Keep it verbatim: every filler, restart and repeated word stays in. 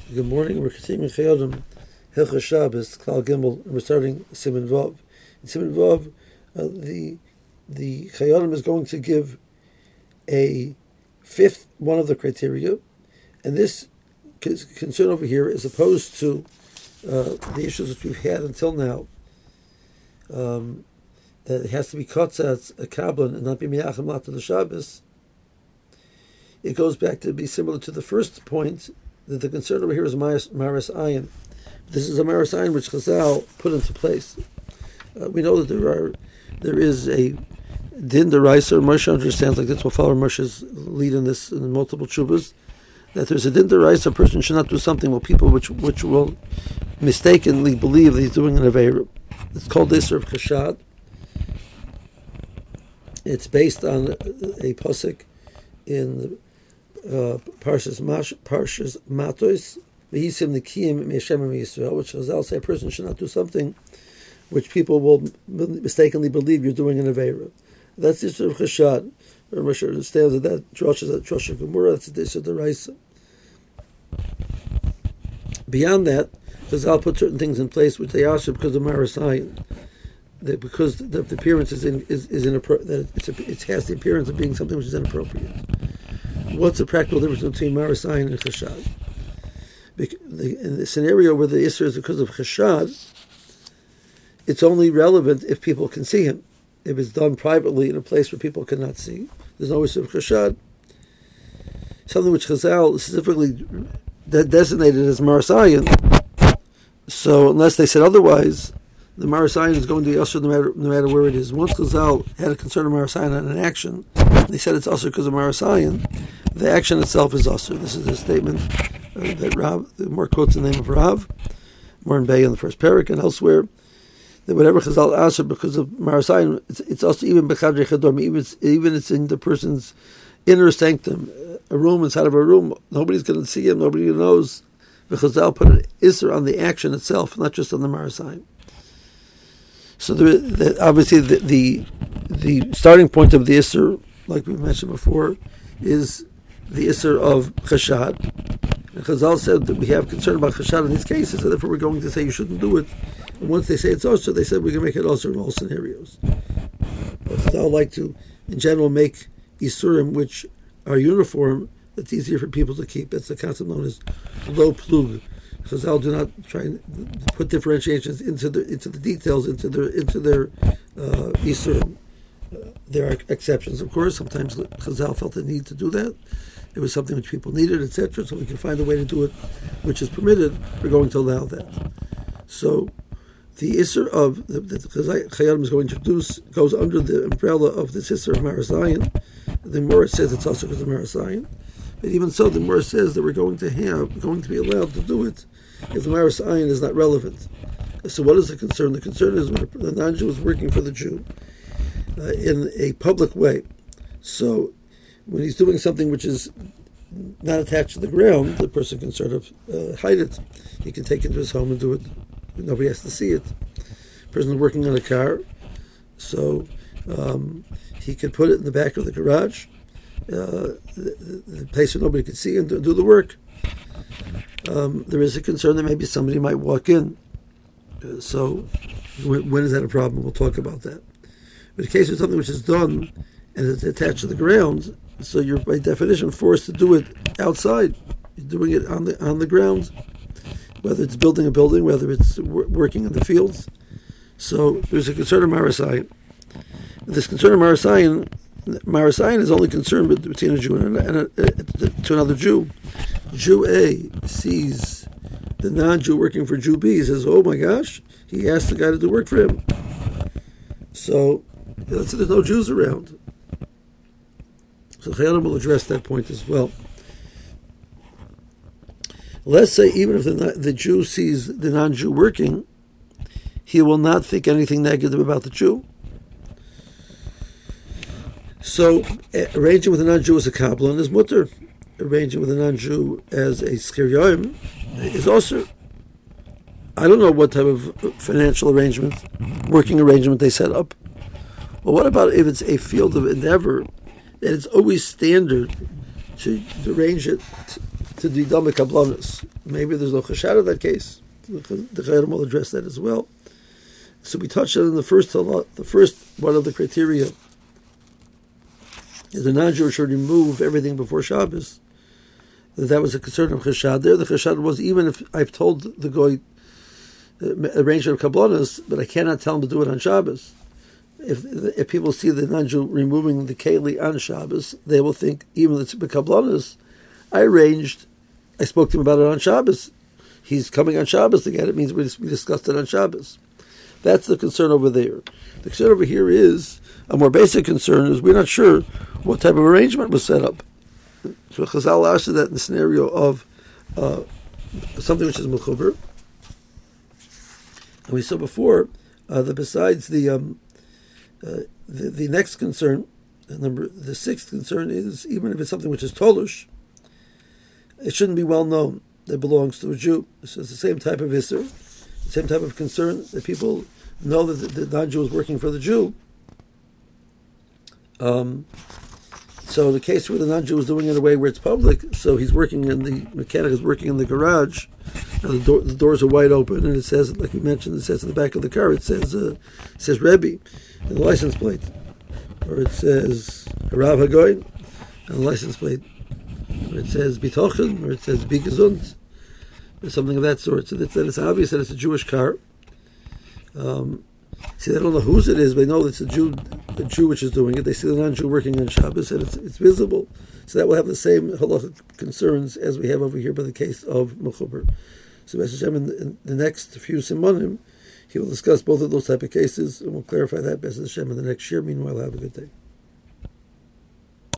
Good morning. We're continuing Chayodim, Hilchos Shabbos, Klal Gimel, and we're starting Siman Vav. In Siman Vav, uh, the the Chayodim is going to give a fifth one of the criteria, and this concern over here is opposed to uh, the issues that we've had until now. Um, that it has to be Kotzatz, a Kablan, and not be Miyachim Lat to the Shabbos. It goes back to be similar to the first point, that the concern over here is Maris Ayin. This is a Maris Ayin which Chazal put into place. Uh, we know that there are there is a Din Deraisa. Moshe understands, like this, we'll follow Moshe's lead in this in multiple tshuvas, that there's a Din Deraisa. A person should not do something with people which which will mistakenly believe that he's doing an Aveira. It's called Isser of Chashad. It's based on a pasuk in Uh, Parshas Mash, Parshas Matos, V'yisim Nikiyim Me'Hashem Yisrael, which Chazal say a person should not do something which people will mistakenly believe you're doing an Aveira. That's the issue of Chashad. Rashi understands that that Rosh is a Rosh Gemara. That's the issue of the Raisa. Beyond that, Chazal put certain things in place which they ask because of Marasayan. That because the, the appearance is in, is, is inappropriate, that it's a, it has the appearance of being something which is inappropriate. What's the practical difference between Marasayan and Chashad? In the scenario where the Isser is because of Chashad, it's only relevant if people can see him. If it's done privately in a place where people cannot see, there's no Isser of Chashad. Something which Chazal specifically de- designated as Marasayan. So unless they said otherwise, the Marasayan is going to be usher no matter, no matter where it is. Once Chazal had a concern of Marasayan on an action, they said it's usher because of Marasayan, the action itself is usher. This is a statement uh, that Rav, the more quotes the name of Rav, more in Bay in the first parak and elsewhere, that whatever Chazal usher because of Marasayan, it's, it's also even Bechadrei Chadom, even it's, even it's in the person's inner sanctum, a room inside of a room, nobody's going to see him, nobody knows. The Chazal put an Isser on the action itself, not just on the Marasayan. So the, the, obviously the, the the starting point of the Isser, like we mentioned before, is the Isser of Chashad. And Chazal said that we have concern about Chashad in these cases, and therefore we're going to say you shouldn't do it. And once they say it's also, they said we can make it also in all scenarios. But Chazal like to, in general, make Isurim which are uniform, that's easier for people to keep. That's the concept known as lo plug. Chazal do not try and put differentiations into the into the details, into their into their uh, Yisurim. Uh, there are exceptions, of course. Sometimes Chazal felt the need to do that. It was something which people needed, et cetera. So we can find a way to do it, which is permitted. We're going to allow that. So the Isser of the, the Chayadim is going to introduce goes under the umbrella of this Isser of Marasayan. The Gemara says it's also because of Marasayan. But even so, the Gemara says that we're going to have, going to be allowed to do it if the Maris Ayin is not relevant. So what is the concern? The concern is when the non-Jew is working for the Jew uh, in a public way. So when he's doing something which is not attached to the ground, the person can sort of uh, hide it. He can take it to his home and do it. Nobody has to see it. The person is working on a car, so um, he can put it in the back of the garage, uh, the, the place where nobody can see and do, do the work. Um, there is a concern that maybe somebody might walk in. Uh, so when, when is that a problem? We'll talk about that. But in case of something which is done and it's attached to the ground, so you're by definition forced to do it outside. You're doing it on the on the ground, whether it's building a building, whether it's w- working in the fields. So there's a concern of Marasayan. This concern of Marasayan, Marasayan is only concerned between a Jew and, a, and a, a, to another Jew. Jew A sees the non-Jew working for Jew B. He says, "Oh my gosh!" He asked the guy to do work for him. So let's say there's no Jews around. So Chayadim will address that point as well. Let's say even if the, the Jew sees the non-Jew working, he will not think anything negative about the Jew. So uh, arranging with a non-Jew as a kabbalah is mutter. Arranging with a non-Jew as a skiryoim is also. I don't know what type of financial arrangement, working arrangement they set up. Well, what about if it's a field of endeavor that it's always standard to, to arrange it to the Dama Kablanus. Maybe there's no chashad in that case. The Chayrim will address that as well. So we touched on in the first the first one of the criteria is the non-Jew should remove everything before Shabbos. That that was a concern of chashad. There, the chashad was even if I've told the goy uh, arrangement of kabbalas, but I cannot tell him to do it on Shabbos. If if people see the non-Jew removing the keli on Shabbos, they will think even the kabbalas I arranged. I spoke to him about it on Shabbos. He's coming on Shabbos to get it. It means we discussed it on Shabbos. That's the concern over there. The concern over here is, a more basic concern is we're not sure what type of arrangement was set up. So Chazal answered that in the scenario of uh, something which is mechuber. And we saw before uh, that besides the, um, uh, the the next concern, the number the sixth concern is even if it's something which is tolush, it shouldn't be well known that it belongs to a Jew. So it's the same type of isser, the same type of concern that people know that the, the non-Jew is working for the Jew. Um, so the case where the non-Jew is doing it in a way where it's public, so he's working in the mechanic is working in the garage, and the, door, the doors are wide open, and it says, like we mentioned, it says in the back of the car, it says uh, it says Rebbe, and the license plate, or it says Harav Hagoyin, and the license plate, or it says Bitochen, or it says Bi Gesund, or something of that sort. So that, that it's obvious that it's a Jewish car. Um, see, they don't know whose it is, but they know it's a Jew, a Jew which is doing it. They see the non-Jew working on Shabbos, and it's, it's visible. So that will have the same halachic concerns as we have over here by the case of Mechuber. So, B'ez Hashem, in, in the next few simonim, he will discuss both of those type of cases, and we'll clarify that, B'ez Hashem, in the next year. Meanwhile, have a good day.